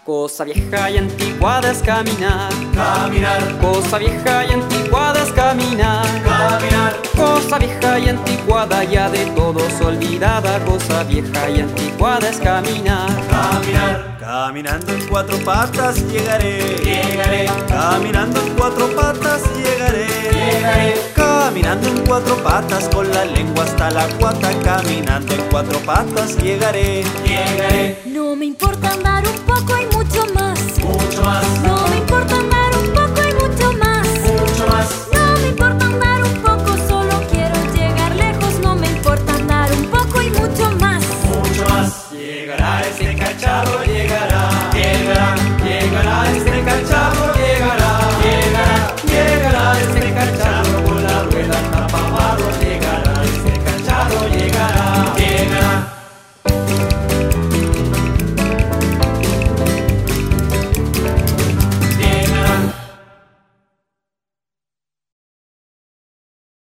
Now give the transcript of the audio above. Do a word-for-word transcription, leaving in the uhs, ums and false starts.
Cosa vieja y anticuada es caminar, caminar, cosa vieja y anticuada es caminar, caminar, cosa vieja y anticuada ya de todos olvidada. Cosa vieja y anticuada es caminar, caminar. Caminando en cuatro patas llegaré, Llegaré, caminando en cuatro patas llegaré, llegaré, caminando en cuatro patas con la lengua hasta la guata. Caminando en cuatro patas llegaré. llegaré, No me importa andar un poco y mucho más. mucho más, No me importa andar un poco y mucho más. mucho más, No me importa andar un poco, solo quiero llegar lejos. No me importa andar un poco y mucho más. mucho más. Llegará ese cacharro